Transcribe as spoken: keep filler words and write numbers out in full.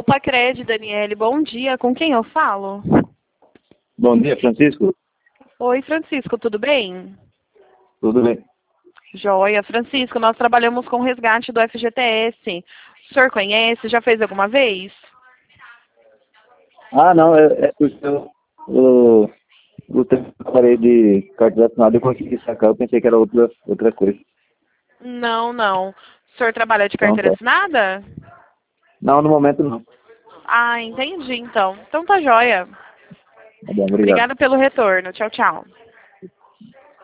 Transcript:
Pacred, Daniele. Bom dia. Com quem eu falo? Bom dia, Francisco. Oi, Francisco, tudo bem? Tudo bem? Joia. Francisco, nós trabalhamos com resgate do F G T S. O senhor conhece? Já fez alguma vez? Ah, não, é, é porque eu, eu, o tempo que eu parei de carteira assinada eu consegui sacar, eu pensei que era outra, outra coisa. Não, não. O senhor trabalha de Então, carteira tá. assinada? Não, no momento não. Ah, entendi, então. Então tá joia. Tá bom, obrigado. Obrigada pelo retorno. Tchau, tchau.